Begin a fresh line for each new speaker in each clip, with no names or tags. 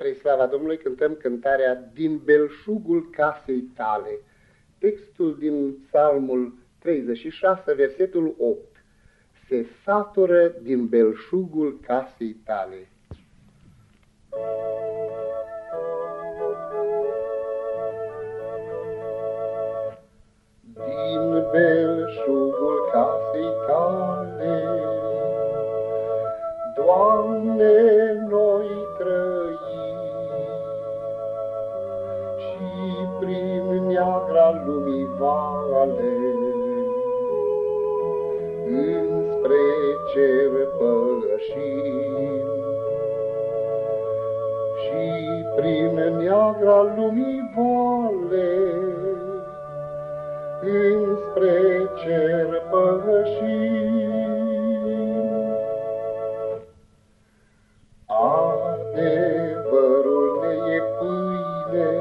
Spre slava Domnului cântăm cântarea Din belșugul casei tale. Textul din Psalmul 36, versetul 8. Se satură din belșugul casei tale. Din belșugul casei tale, Doamne, noi trăim, și prin neagra lumii vale, înspre cer pășim. Și prin neagra lumii vale, înspre cer pășim. Adevărul ne e pâine,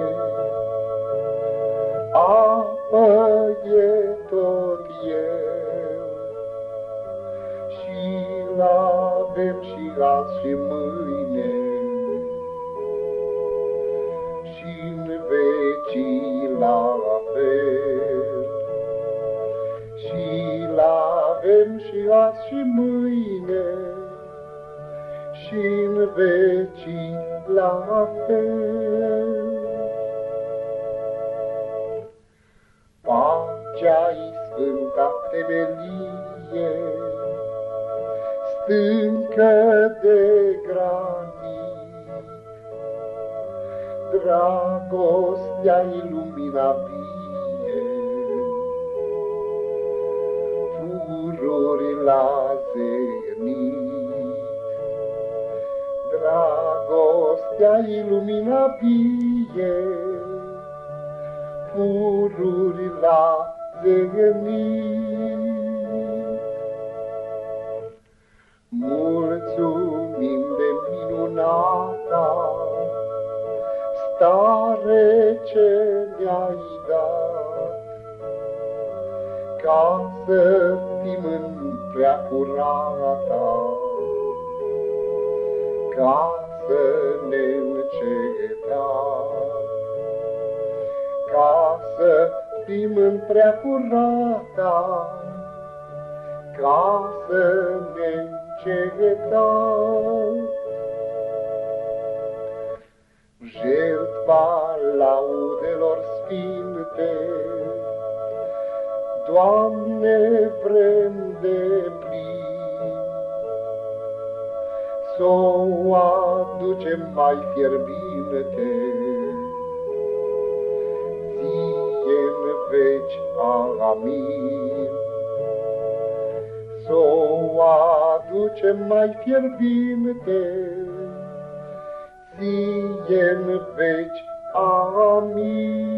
apă e tot el, și l-avem și azi și mâine, și-n vecii la fel. Și l-avem și azi și mâine, și-n vecii la fel. Pacea-i sfânta temelie, stâncă de granit, dragostea-i lumina vie, furori la zenit. Dragostea-i lumina vie, furori la zenit. Mulțumim de minunata stare ce ne-ai dat, ca să fim în prea curata, ca să ne încetat, ca să fim în prea curata, ca să ne încetat. Jertfa laudelor sfinte, Doamne, vrem de plin, s-o aducem mai fierbinte, ție-n veci, amin. S-o aducem mai fierbinte, ție-n veci, amin.